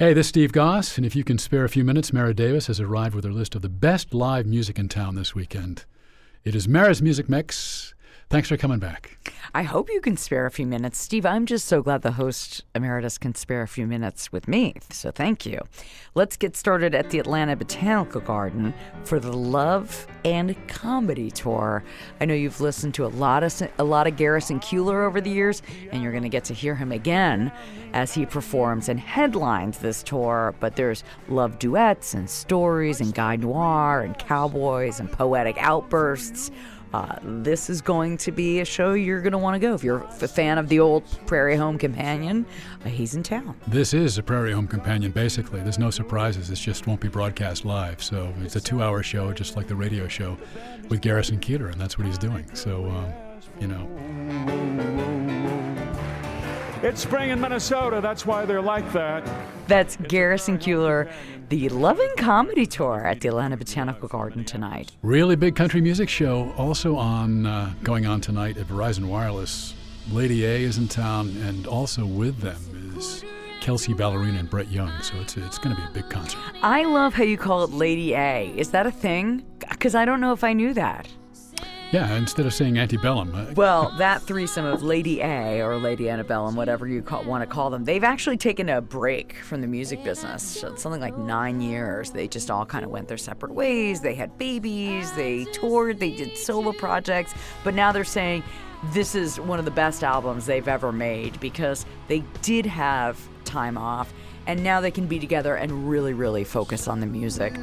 Hey, this is Steve Goss, and if you can spare a few minutes, Mara Davis has arrived with her list of the best live music in town this weekend. It is Mara's Music Mix. Thanks for coming back. I hope you can spare a few minutes. Steve, I'm just so glad the host emeritus can spare a few minutes with me, so thank you. Let's get started at the Atlanta Botanical Garden for the Love and Comedy Tour. I know you've listened to a lot of Garrison Keillor over the years, and you're going to get to hear him again as he performs and headlines this tour. But there's love duets and stories and guy noir and cowboys and poetic outbursts. This is going to be a show you're going to want to go. If you're a fan of the old Prairie Home Companion, he's in town. This is a Prairie Home Companion, basically. There's no surprises. It just won't be broadcast live. So it's a 2-hour show, just like the radio show with Garrison Keillor, and that's what he's doing. So, It's spring in Minnesota. That's why they're like that. That's Garrison Keillor, the Love and Comedy Tour at the Atlanta Botanical Garden tonight. Really big country music show also going on tonight at Verizon Wireless. Lady A is in town, and also with them is Kelsea Ballerini and Brett Young. So it's going to be a big concert. I love how you call it Lady A. Is that a thing? Because I don't know if I knew that. Yeah, instead of saying antebellum. Well, that threesome of Lady A or Lady Antebellum, whatever you want to call them, they've actually taken a break from the music business. So something like 9 years. They just all kind of went their separate ways. They had babies. They toured. They did solo projects. But now they're saying this is one of the best albums they've ever made because they did have time off. And now they can be together and really, really focus on the music.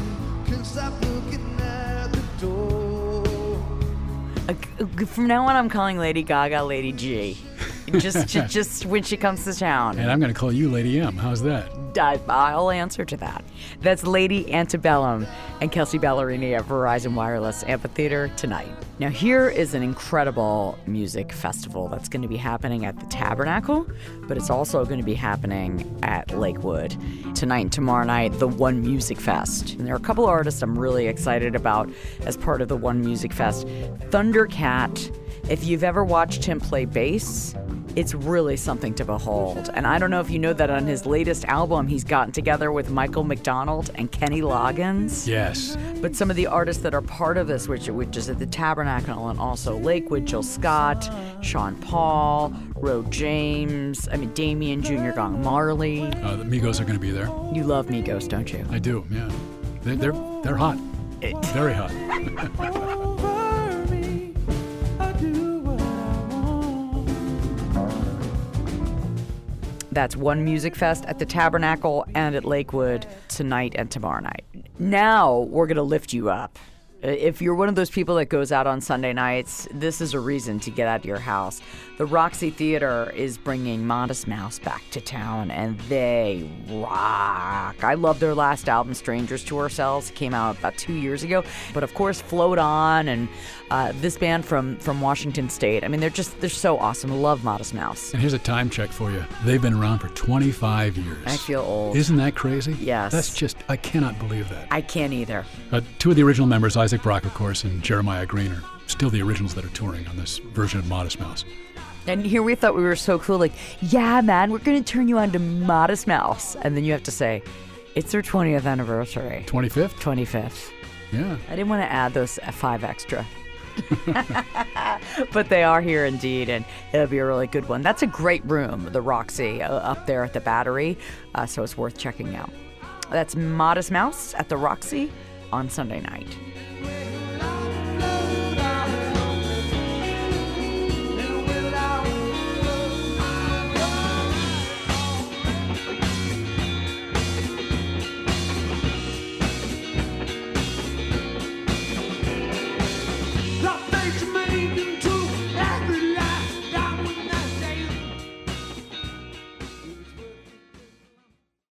From now on, I'm calling Lady Gaga Lady G. Just when she comes to town. And I'm going to call you Lady M. How's that? I'll answer to that. That's Lady Antebellum and Kelsea Ballerini at Verizon Wireless Amphitheater tonight. Now, here is an incredible music festival that's going to be happening at the Tabernacle, but it's also going to be happening at Lakewood. Tonight and tomorrow night, the One Music Fest. And there are a couple artists I'm really excited about as part of the One Music Fest. Thundercat, if you've ever watched him play bass, it's really something to behold. And I don't know if you know that on his latest album, he's gotten together with Michael McDonald and Kenny Loggins. Yes. But some of the artists that are part of this, which is at the Tabernacle and also Lakewood, Jill Scott, Sean Paul, Ro James, Damian Jr. Gong Marley. The Migos are going to be there. You love Migos, don't you? I do, yeah. They're hot. Very hot. That's One Music Fest at the Tabernacle and at Lakewood tonight and tomorrow night. Now we're going to lift you up. If you're one of those people that goes out on Sunday nights, this is a reason to get out of your house. The Roxy Theater is bringing Modest Mouse back to town, and they rock. I love their last album, Strangers to Ourselves. It came out about 2 years ago. But of course, Float On and this band from Washington State. They're so awesome. Love Modest Mouse. And here's a time check for you. They've been around for 25 years. I feel old. Isn't that crazy? Yes. That's just, I cannot believe that. I can't either. 2 of the original members, Isaac Brock, of course, and Jeremiah Green, are still the originals that are touring on this version of Modest Mouse. And here we thought we were so cool, like, yeah, man, we're going to turn you on to Modest Mouse. And then you have to say, it's their 20th anniversary. 25th? 25th. Yeah. I didn't want to add those 5 extra. But they are here indeed, and it'll be a really good one. That's a great room, the Roxy, up there at the Battery, so it's worth checking out. That's Modest Mouse at the Roxy on Sunday night.